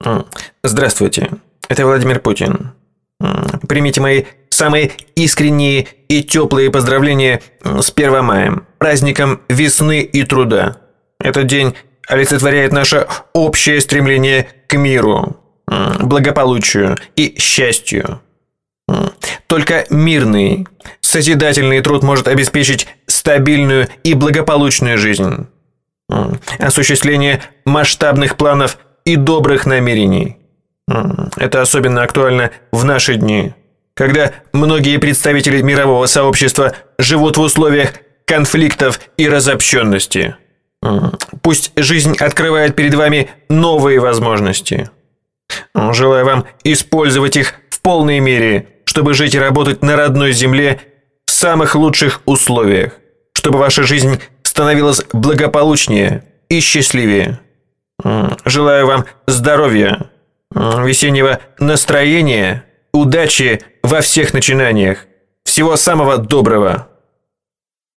М, Здравствуйте, это Владимир Путин. Примите мои самые искренние и теплые поздравления с 1 мая, праздником весны и труда. Этот день олицетворяет наше общее стремление к миру, благополучию и счастью. Только мирный, созидательный труд может обеспечить стабильную и благополучную жизнь. Осуществление масштабных планов и добрых намерений. Это особенно актуально в наши дни, когда многие представители мирового сообщества живут в условиях конфликтов и разобщенности. Пусть жизнь открывает перед вами новые возможности. Желаю вам использовать их в полной мере, чтобы жить и работать на родной земле в самых лучших условиях, чтобы ваша жизнь становилась благополучнее и счастливее. Желаю вам здоровья, весеннего настроения, удачи во всех начинаниях. Всего самого доброго.